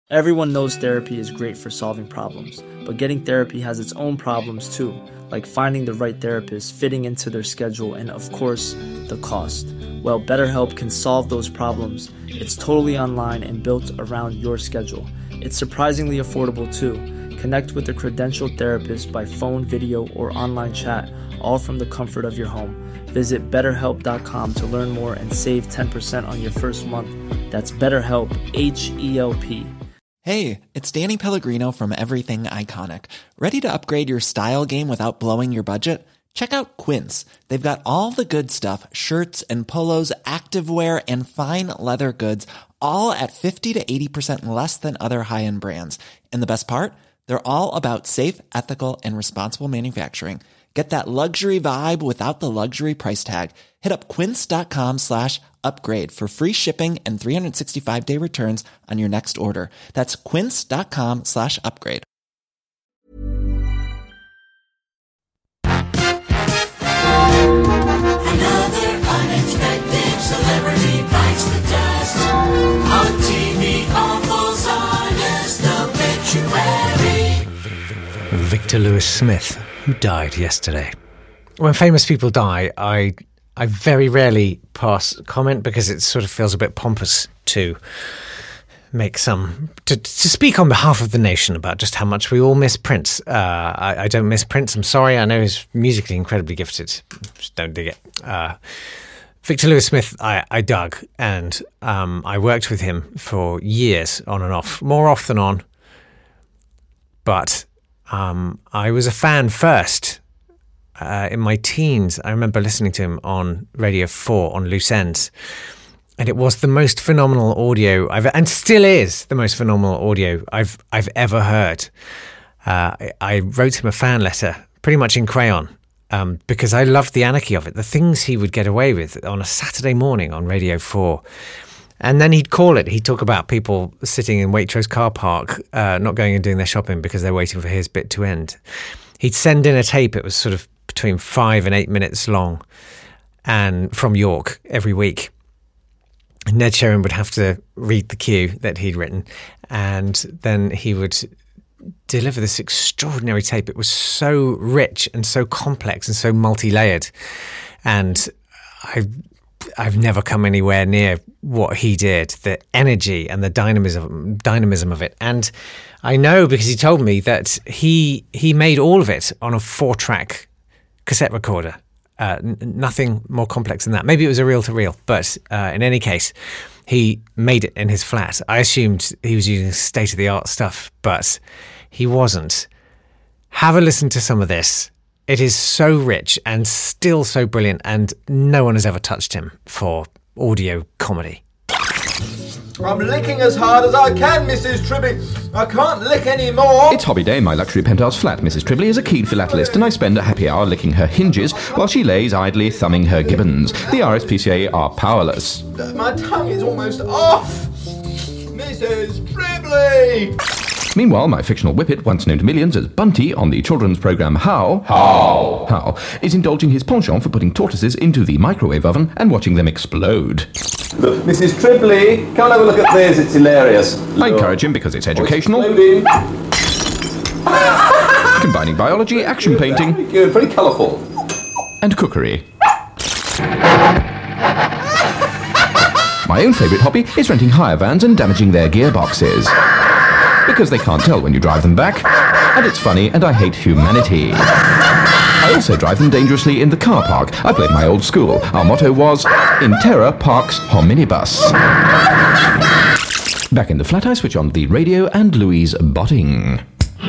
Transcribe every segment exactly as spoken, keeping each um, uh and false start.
Everyone knows therapy is great for solving problems, but getting therapy has its own problems too, like finding the right therapist, fitting into their schedule, and of course, the cost. Well, BetterHelp can solve those problems. It's totally online and built around your schedule. It's surprisingly affordable too. Connect with a credentialed therapist by phone, video, or online chat, all from the comfort of your home. Visit better help dot com to learn more and save ten percent on your first month. That's BetterHelp, H E L P. Hey, it's Danny Pellegrino from Everything Iconic. Ready to upgrade your style game without blowing your budget? Check out Quince. They've got all the good stuff, shirts and polos, activewear, and fine leather goods, all at fifty to eighty percent less than other high-end brands. And the best part? They're all about safe, ethical, and responsible manufacturing. Get that luxury vibe without the luxury price tag. Hit up quince.com slash upgrade for free shipping and three sixty-five day returns on your next order. That's quince.com slash upgrade. Another unexpected celebrity bites the dust. On T V, Awful's honest obituary. Victor Lewis Smith, who died yesterday. When famous people die, I I very rarely pass comment because it sort of feels a bit pompous to make some to, to speak on behalf of the nation about just how much we all miss Prince. Uh, I, I don't miss Prince. I'm sorry. I know he's musically incredibly gifted. Just don't dig it. Uh, Victor Lewis Smith, I, I dug, and um, I worked with him for years on and off, more off than on. But um, I was a fan first. Uh, in my teens, I remember listening to him on Radio four on Loose Ends. And it was the most phenomenal audio I've, and still is the most phenomenal audio I've I've ever heard. Uh, I, I wrote him a fan letter, pretty much in crayon, um, because I loved the anarchy of it, the things he would get away with on a Saturday morning on Radio four. And then he'd call it. He'd talk about people sitting in Waitrose car park, uh, not going and doing their shopping because they're waiting for his bit to end. He'd send in a tape. It was sort of between five and eight minutes long, and from York every week. Ned Sherrin would have to read the cue that he'd written, and then he would deliver this extraordinary tape. It was so rich and so complex and so multi-layered, and I've, I've never come anywhere near what he did, the energy and the dynamism, dynamism of it. And I know because he told me that he he made all of it on a four-track cassette recorder. Uh, n- nothing more complex than that. Maybe it was a reel-to-reel, but uh, in any case, he made it in his flat. I assumed he was using state-of-the-art stuff, but he wasn't. Have a listen to some of this. It is so rich and still so brilliant, and no one has ever touched him for audio comedy. I'm licking as hard as I can, Missus Tribby. I can't lick any more. It's hobby day in my luxury penthouse flat. Missus Tribbley is a keen philatelist, and I spend a happy hour licking her hinges while she lays idly thumbing her gibbons. The R S P C A are powerless. My tongue is almost off. Missus Tribbley! Meanwhile, my fictional whippet, once known to millions as Bunty on the children's programme How, How, How, is indulging his penchant for putting tortoises into the microwave oven and watching them explode. Look, Missus Tribbley, come and have a look at this, it's hilarious. I encourage him because it's educational, combining biology, action painting, very good, very colourful, and cookery. My own favourite hobby is renting hire vans and damaging their gearboxes. Because they can't tell when you drive them back, and it's funny, and I hate humanity. I also drive them dangerously in the car park. I played my old school. Our motto was, in terror parks hominibus. Back in the flat, I switch on the radio and Louise Botting.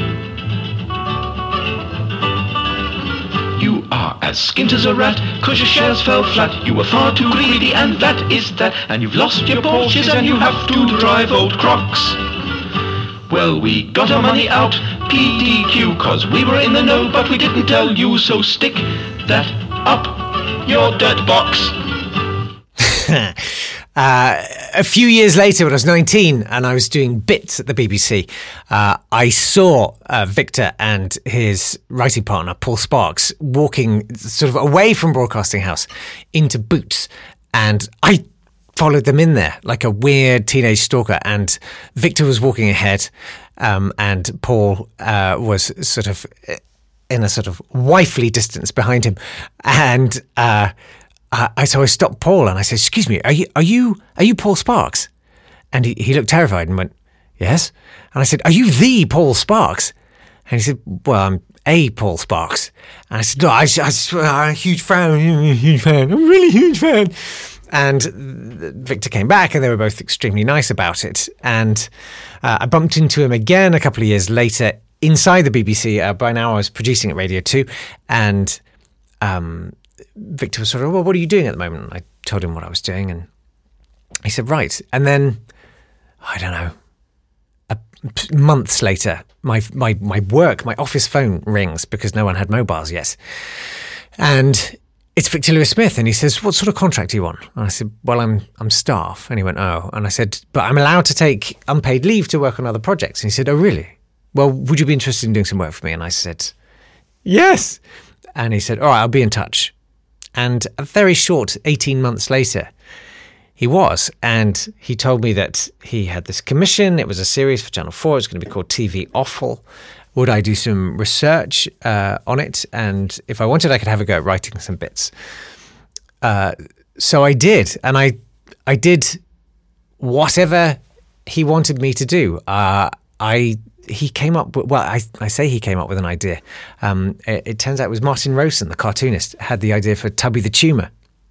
You are as skint as a rat, cause your shares fell flat. You were far too greedy, and that is that. And you've lost your Porsches, and you have to drive old Crocs. Well, we got our money out, P D Q, cause we were in the know, but we didn't tell you, so stick that up your dirt box. uh, a few years later, when I was nineteen and I was doing bits at the B B C, uh, I saw uh, Victor and his writing partner, Paul Sparks, walking sort of away from Broadcasting House into Boots, and I followed them in there like a weird teenage stalker. And Victor was walking ahead, um, and Paul uh, was sort of in a sort of wifely distance behind him. And uh, I so I stopped Paul and I said, "Excuse me, are you are you are you Paul Sparks?" And he, he looked terrified and went, "Yes." And I said, "Are you the Paul Sparks?" And he said, "Well, I'm a Paul Sparks." And I said, "No, I, I, I'm a huge fan, I'm a huge fan, I'm a really huge fan." And Victor came back and they were both extremely nice about it. And uh, I bumped into him again a couple of years later inside the B B C. Uh, by now I was producing at Radio two. And um, Victor was sort of, "Well, what are you doing at the moment?" I told him what I was doing. And he said, "Right." And then, I don't know, a, months later, my, my, my work, my office phone rings because no one had mobiles yet. And it's Victor Lewis Smith, and he says, "What sort of contract do you want?" And I said, "Well, I'm I'm staff." And he went, "Oh." And I said, "But I'm allowed to take unpaid leave to work on other projects." And he said, "Oh, really? Well, would you be interested in doing some work for me?" And I said, "Yes." And he said, "All right, I'll be in touch." And a very short eighteen months later, he was. And he told me that he had this commission. It was a series for Channel four. It was going to be called T V Offal. Would I do some research uh, on it? And if I wanted, I could have a go at writing some bits. Uh, so I did. And I I did whatever he wanted me to do. Uh, I He came up with, well, I, I say he came up with an idea. Um, it, it turns out it was Martin Rosen, the cartoonist, had the idea for Tubby the Tumour.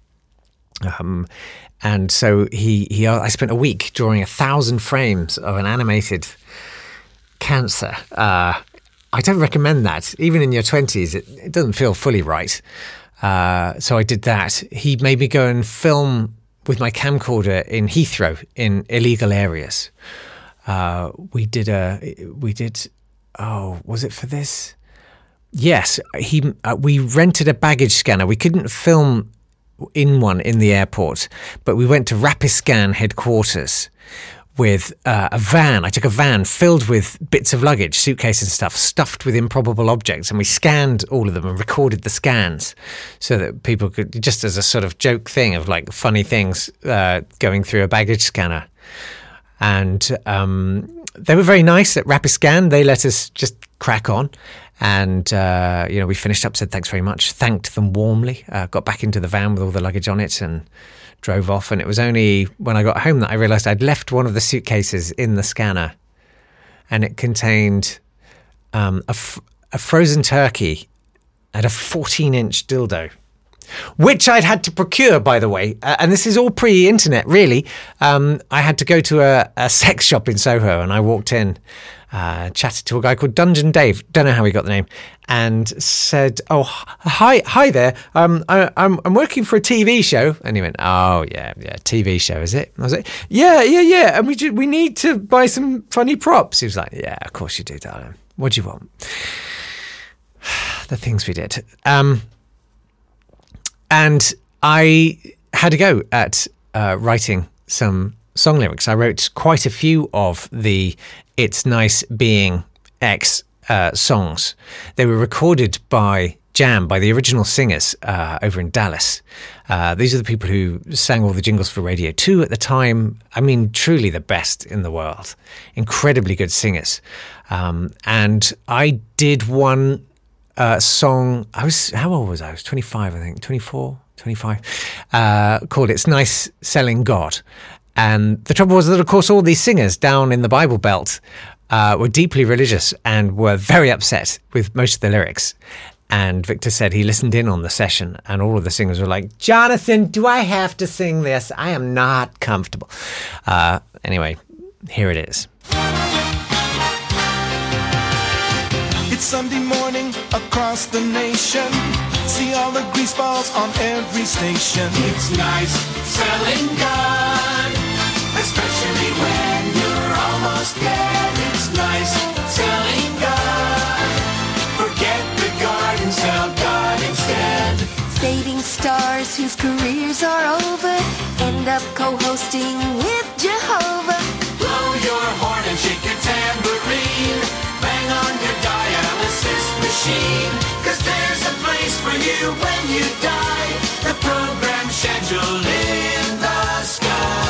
Um, and so he, he, I spent a week drawing a thousand frames of an animated cancer. Uh, I don't recommend that. Even in your twenties, it, it doesn't feel fully right. Uh, so I did that. He made me go and film with my camcorder in Heathrow in illegal areas. Uh, we did a, we did, oh, was it for this? Yes, he. Uh, we rented a baggage scanner. We couldn't film in one in the airport, but we went to Rapiscan headquarters with uh, a van. I took a van filled with bits of luggage, suitcases and stuff, stuffed with improbable objects, and we scanned all of them and recorded the scans so that people could, just as a sort of joke thing of like funny things uh, going through a baggage scanner. And um, they were very nice at Rapiscan. They let us just crack on. And, uh, you know, we finished up, said thanks very much, thanked them warmly, uh, got back into the van with all the luggage on it and drove off. And it was only when I got home that I realised I'd left one of the suitcases in the scanner. And it contained um, a, f- a frozen turkey and a fourteen-inch dildo, which I'd had to procure, by the way. Uh, and this is all pre-internet, really. Um, I had to go to a, a sex shop in Soho, and I walked in, uh, chatted to a guy called Dungeon Dave, don't know how he got the name, and said, "Oh, hi hi there, um, I, I'm I'm working for a T V show." And he went, "Oh, yeah, yeah, T V show, is it?" And I was like, "Yeah, yeah, yeah, and we ju- we need to buy some funny props." He was like, "Yeah, of course you do, darling. What do you want?" The things we did. Um... And I had a go at uh, writing some song lyrics. I wrote quite a few of the It's Nice Being X uh, songs. They were recorded by Jam, by the original singers uh, over in Dallas. Uh, these are the people who sang all the jingles for Radio two at the time. I mean, truly the best in the world. Incredibly good singers. Um, and I did one Uh, song, I was, how old was I? I was twenty-five, I think, twenty-four, twenty-five, uh, called It's Nice Selling God. And the trouble was that, of course, all these singers down in the Bible Belt uh, were deeply religious and were very upset with most of the lyrics. And Victor said he listened in on the session and all of the singers were like, "Jonathan, do I have to sing this? I am not comfortable." Uh, anyway, here it is. It's Sunday morning across the nation. See all the grease balls on every station. It's nice selling God, especially when you're almost dead. It's nice selling God. Forget the garden, sell God instead. Fading stars whose careers are over end up co-hosting with Jehovah. Blow your horn and shake your tambourine. Bang on your dialysis machine. Cause there's a place for you when you die. The program scheduled in the sky.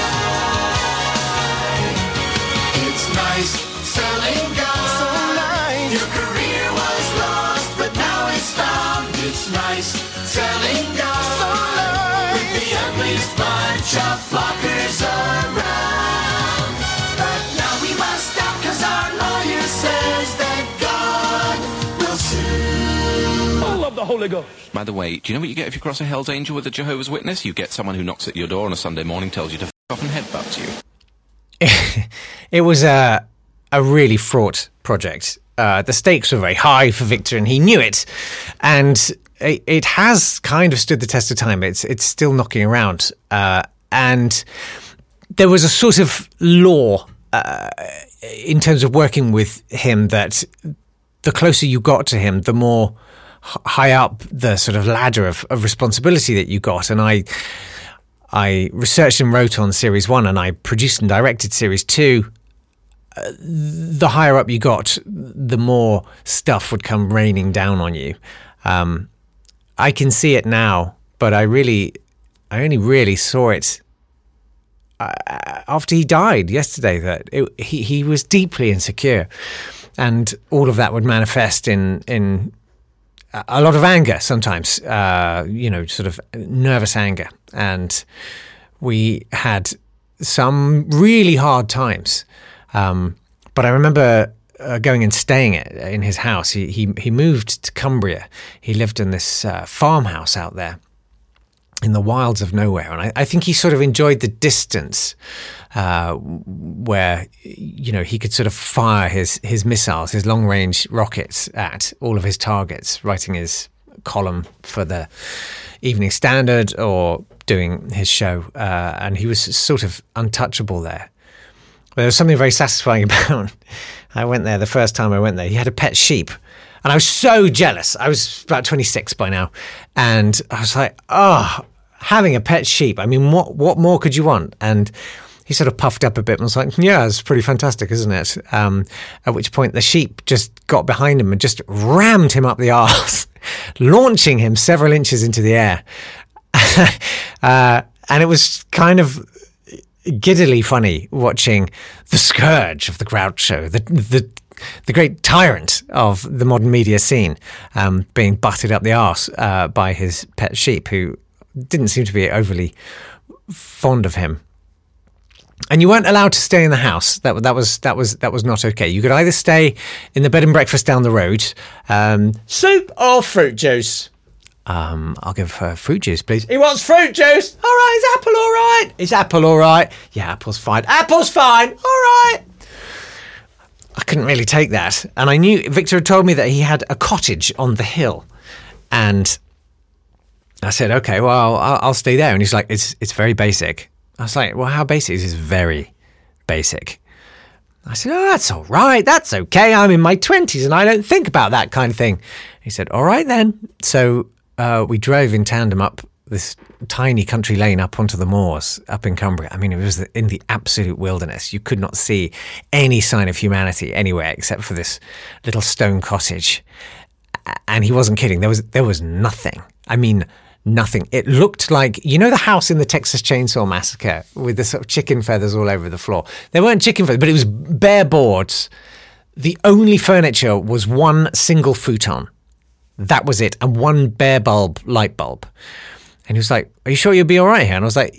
selling gold. So nice. With the ugliest bunch of flockers around. But now we must stop, cause our lawyer says that God will sue. Full of the Holy Ghost. By the way, do you know what you get if you cross a Hell's Angel with a Jehovah's Witness? You get someone who knocks at your door on a Sunday morning, tells you to f*** off and headbutts you. It was a, a really fraught project. Uh, the stakes were very high for Victor, and he knew it. And it, it has kind of stood the test of time. It's it's still knocking around. Uh, and there was a sort of law uh, in terms of working with him that the closer you got to him, the more h- high up the sort of ladder of, of responsibility that you got. And I... I researched and wrote on Series one, and I produced and directed Series two. Uh, the higher up you got, the more stuff would come raining down on you. Um, I can see it now, but I really, I only really saw it uh, after he died yesterday, that it, he, he was deeply insecure. And all of that would manifest in... in a lot of anger sometimes, uh, you know, sort of nervous anger. And we had some really hard times. Um, but I remember uh, going and staying at, in his house. He, he he moved to Cumbria. He lived in this uh, farmhouse out there in the wilds of nowhere. And I, I think he sort of enjoyed the distance uh, where, you know, he could sort of fire his, his missiles, his long-range rockets at all of his targets, writing his column for the Evening Standard or doing his show. Uh, and he was sort of untouchable there. But there was something very satisfying about I went there the first time I went there. He had a pet sheep. And I was so jealous. I was about twenty-six by now. And I was like, oh, having a pet sheep. I mean, what what more could you want? And he sort of puffed up a bit and was like, yeah, it's pretty fantastic, isn't it? Um, at which point the sheep just got behind him and just rammed him up the arse, launching him several inches into the air. uh, and it was kind of giddily funny watching the scourge of the Groucho, the the the great tyrant of the modern media scene, um, being butted up the arse uh, by his pet sheep, who didn't seem to be overly fond of him. And you weren't allowed to stay in the house. That that was that was that was not okay. You could either stay in the bed and breakfast down the road, um, soup or fruit juice. Um, I'll give uh, fruit juice, please. He wants fruit juice. All right, is apple all right? Is apple all right? Yeah, apple's fine. Apple's fine. All right. I couldn't really take that. And I knew Victor had told me that he had a cottage on the hill. And I said, okay, well, I'll, I'll stay there. And he's like, it's it's very basic. I was like, well, how basic is this? Very basic. I said, oh, that's all right. That's okay. I'm in my twenties and I don't think about that kind of thing. He said, all right then. So uh, we drove in tandem up this tiny country lane up onto the moors up in Cumbria. I mean, it was in the absolute wilderness. You could not see any sign of humanity anywhere except for this little stone cottage. And he wasn't kidding. There was there was nothing. I mean, nothing. It looked like, you know, the house in the Texas Chainsaw Massacre with the sort of chicken feathers all over the floor. There weren't chicken feathers, but it was bare boards. The only furniture was one single futon. That was it. And one bare bulb light bulb. And he was like, are you sure you'll be all right here? And I was like,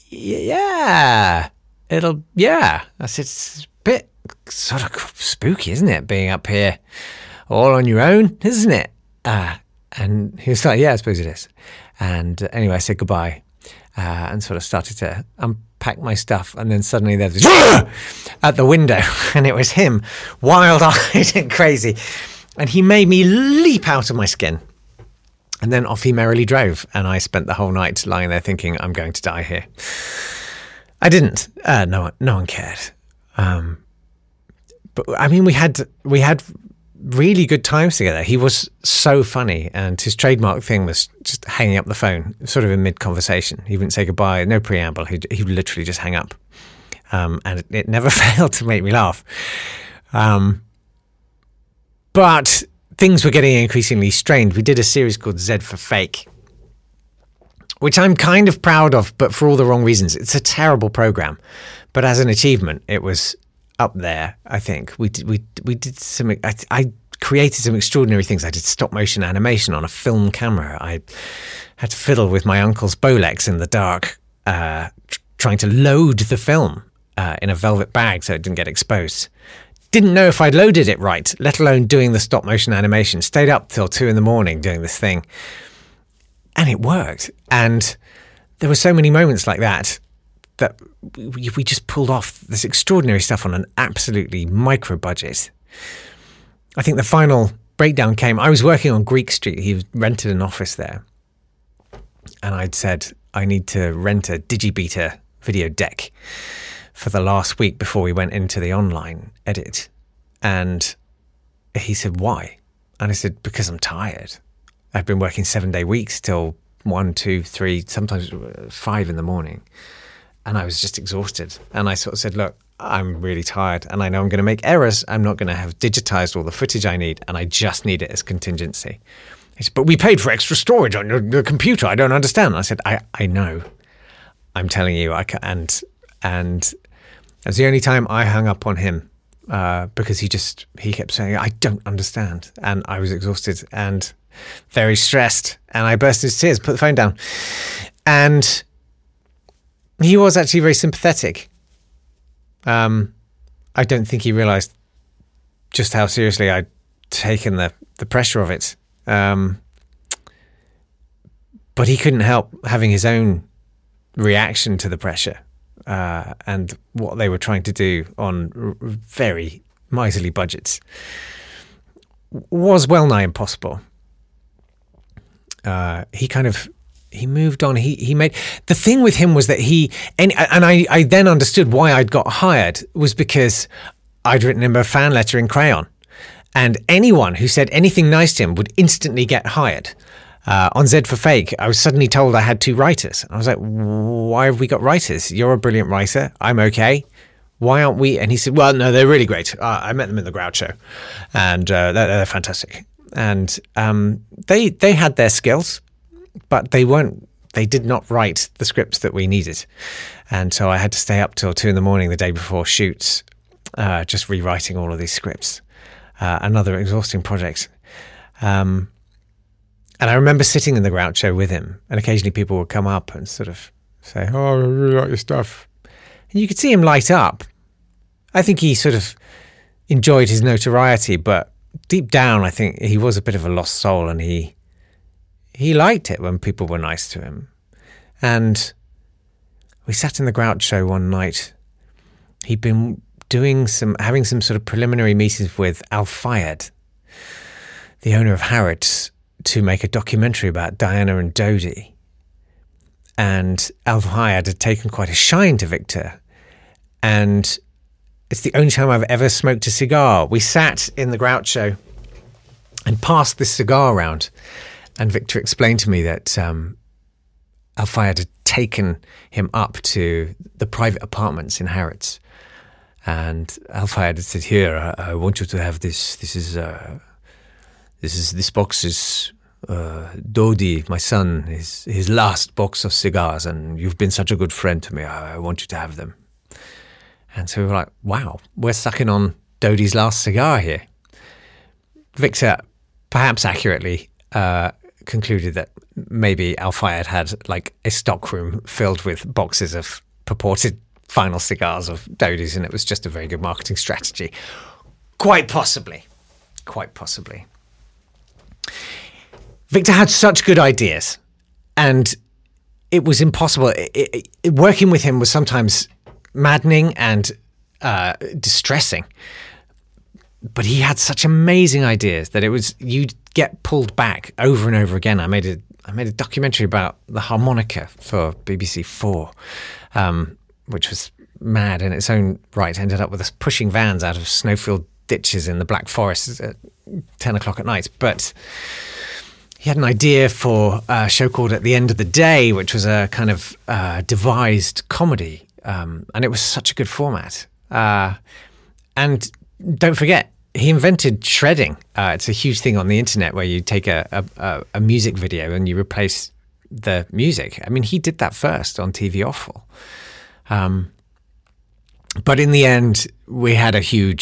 yeah, it'll, yeah. I said, it's a bit sort of spooky, isn't it? Being up here all on your own, isn't it? Uh, and he was like, yeah, I suppose it is. And uh, anyway, I said goodbye uh, and sort of started to unpack my stuff. And then suddenly there was at the window, and it was him, wild-eyed and crazy. And he made me leap out of my skin. And then off he merrily drove, and I spent the whole night lying there thinking, I'm going to die here. I didn't. Uh, no one, no one cared. Um, but I mean, we had we had really good times together. He was so funny, and his trademark thing was just hanging up the phone, sort of in mid-conversation. He wouldn't say goodbye, no preamble. He'd, he would literally just hang up. Um, and it, it never failed to make me laugh. Um, but... Things were getting increasingly strained. We did a series called Z for Fake, which I'm kind of proud of, but for all the wrong reasons. It's a terrible program, but as an achievement, it was up there. I think we did, we we did some. I, I created some extraordinary things. I did stop motion animation on a film camera. I had to fiddle with my uncle's Bolex in the dark, uh, tr- trying to load the film uh, in a velvet bag so it didn't get exposed. Didn't know if I'd loaded it right, let alone doing the stop motion animation. Stayed up till two in the morning doing this thing. And it worked. And there were so many moments like that that we, we just pulled off this extraordinary stuff on an absolutely micro budget. I think the final breakdown came. I was working on Greek Street. He rented an office there. And I'd said, I need to rent a Digibeta video deck for the last week before we went into the online edit. And he said, why? And I said, because I'm tired. I've been working seven day weeks till one, two, three, sometimes five in the morning. And I was just exhausted. And I sort of said, look, I'm really tired and I know I'm going to make errors. I'm not going to have digitized all the footage I need. And I just need it as contingency. He said, but we paid for extra storage on your, your computer. I don't understand. And I said, I, I know. I'm telling you. I can, and, and it was the only time I hung up on him uh, because he just, he kept saying, I don't understand. And I was exhausted and very stressed, and I burst into tears, put the phone down. And he was actually very sympathetic. Um, I don't think he realised just how seriously I'd taken the, the pressure of it. Um, but he couldn't help having his own reaction to the pressure uh, and what they were trying to do on r- very miserly budgets was well nigh impossible. Uh, he kind of, he moved on. He he made, the thing with him was that he, and, and I, I then understood why I'd got hired was because I'd written him a fan letter in crayon. And anyone who said anything nice to him would instantly get hired. Uh, on Z for Fake, I was suddenly told I had two writers. I was like, why have we got writers? You're a brilliant writer. I'm okay. Why aren't we? And he said, well, no, they're really great. Uh, I met them in the Grouch show. And uh, they're, they're fantastic. And um, they they had their skills, but they weren't. They did not write the scripts that we needed, and so I had to stay up till two in the morning the day before shoots, uh, just rewriting all of these scripts. Uh, another exhausting project. Um, and I remember sitting in the Grouch show with him, and occasionally people would come up and sort of say, "Oh, I really like your stuff," and you could see him light up. I think he sort of enjoyed his notoriety, but deep down, I think he was a bit of a lost soul, and he he liked it when people were nice to him. And we sat in the Grouch show one night. He'd been doing some, having some sort of preliminary meetings with Al Fayed, the owner of Harrods, to make a documentary about Diana and Dodie. And Al Fayed had taken quite a shine to Victor, and it's the only time I've ever smoked a cigar. We sat in the Grouch show and passed this cigar around, and Victor explained to me that um, Al Fayed had taken him up to the private apartments in Harrods, and Al Fayed had said, "Here, I, I want you to have this. This is uh, this is this box is uh, Dodie, my son, his his last box of cigars, and you've been such a good friend to me. I, I want you to have them." And so we were like, wow, we're sucking on Dodie's last cigar here. Victor, perhaps accurately, uh, concluded that maybe Al Fayed had like a stockroom filled with boxes of purported final cigars of Dodie's, and it was just a very good marketing strategy. Quite possibly. Quite possibly. Victor had such good ideas, and it was impossible. It, it, it, working with him was sometimes maddening and uh, distressing, but he had such amazing ideas that it was, you'd get pulled back over and over again. I made a I made a documentary about the harmonica for B B C Four, um, which was mad in its own right. Ended up with us pushing vans out of snowfield ditches in the Black Forest at ten o'clock at night. But he had an idea for a show called At the End of the Day, which was a kind of uh, devised comedy. Um, and it was such a good format. Uh, and don't forget, he invented shredding. Uh, it's a huge thing on the internet where you take a, a, a music video and you replace the music. I mean, he did that first on T V Awful. Um, but in the end, we had a huge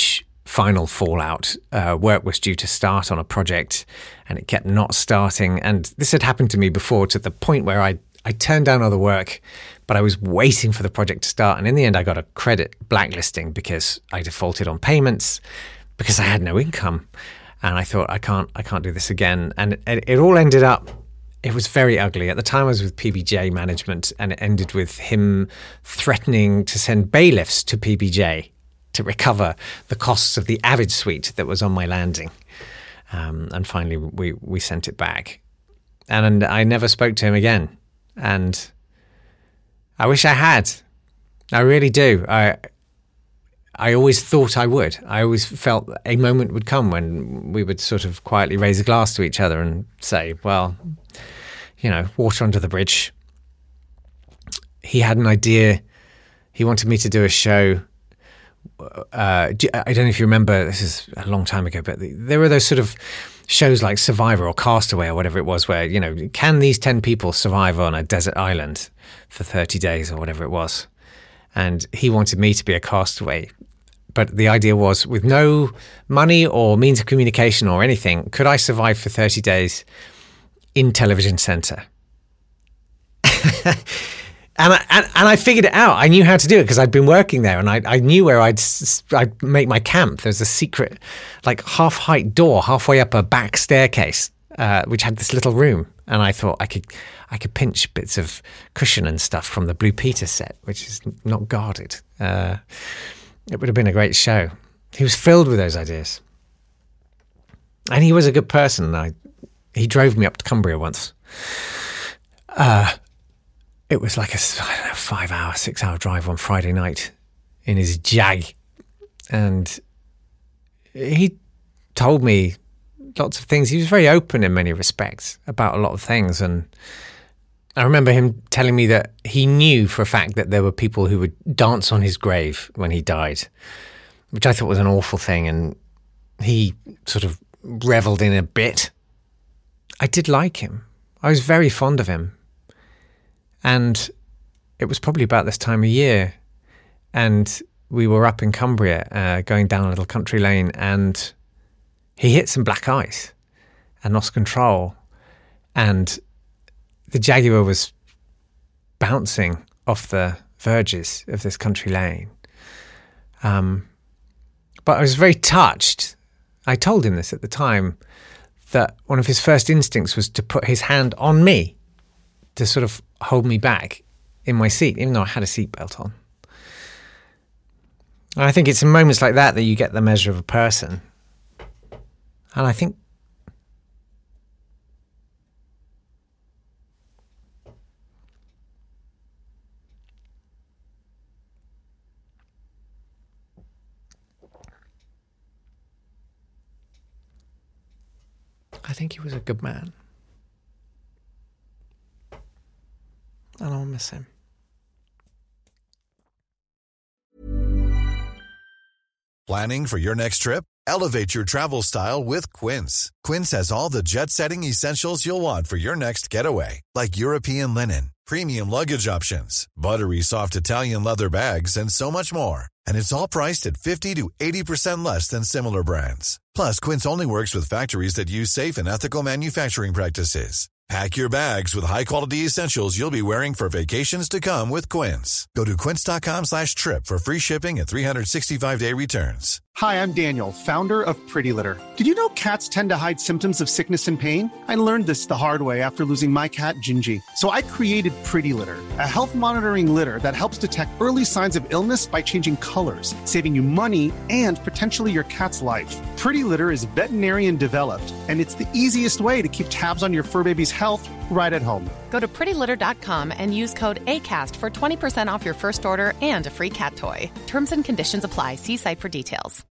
final fallout. Uh, work was due to start on a project and it kept not starting. And this had happened to me before, to the point where I, I turned down other work, but I was waiting for the project to start. And in the end, I got a credit blacklisting because I defaulted on payments, because I had no income. And I thought, I can't, I can't do this again. And it, it all ended up, it was very ugly. At the time, I was with P B J management, and it ended with him threatening to send bailiffs to P B J to recover the costs of the Avid suite that was on my landing. Um, and finally, we, we sent it back. And, and I never spoke to him again. And I wish I had. I really do. I I always thought I would. I always felt a moment would come when we would sort of quietly raise a glass to each other and say, well, you know, water under the bridge. He had an idea. He wanted me to do a show. Uh, I don't know if you remember, this is a long time ago, but there were those sort of shows like Survivor or Castaway or whatever it was, where, you know, can these ten people survive on a desert island for thirty days or whatever it was? And he wanted me to be a castaway. But the idea was, with no money or means of communication or anything, could I survive for thirty days in Television Centre? and, I, and and I figured it out. I knew how to do it because I'd been working there, and I, I knew where I'd, I'd make my camp. There's a secret, like, half-height door halfway up a back staircase, uh, which had this little room. And I thought I could I could pinch bits of cushion and stuff from the Blue Peter set, which is not guarded. Uh, it would have been a great show. He was filled with those ideas. And he was a good person. I, he drove me up to Cumbria once. Uh, it was like a I don't know, five-hour, six-hour drive on Friday night in his Jag. And he told me lots of things. He was very open in many respects about a lot of things. And I remember him telling me that he knew for a fact that there were people who would dance on his grave when he died, which I thought was an awful thing. And he sort of reveled in a bit. I did like him. I was very fond of him. And it was probably about this time of year. And we were up in Cumbria, uh, going down a little country lane, and he hit some black ice and lost control. And the Jaguar was bouncing off the verges of this country lane. Um, but I was very touched. I told him this at the time, that one of his first instincts was to put his hand on me to sort of hold me back in my seat, even though I had a seatbelt on. And I think it's in moments like that that you get the measure of a person. And I think I think he was a good man. And I'll miss him. Planning for your next trip? Elevate your travel style with Quince. Quince has all the jet-setting essentials you'll want for your next getaway, like European linen, premium luggage options, buttery soft Italian leather bags, and so much more. And it's all priced at fifty to eighty percent less than similar brands. Plus, Quince only works with factories that use safe and ethical manufacturing practices. Pack your bags with high-quality essentials you'll be wearing for vacations to come with Quince. Go to quince.com slash trip for free shipping and three sixty-five day returns. Hi, I'm Daniel, founder of Pretty Litter. Did you know cats tend to hide symptoms of sickness and pain? I learned this the hard way after losing my cat, Gingy. So I created Pretty Litter, a health monitoring litter that helps detect early signs of illness by changing colors, saving you money and potentially your cat's life. Pretty Litter is veterinarian developed, and it's the easiest way to keep tabs on your fur baby's health right at home. Go to pretty litter dot com and use code ACAST for twenty percent off your first order and a free cat toy. Terms and conditions apply. See site for details.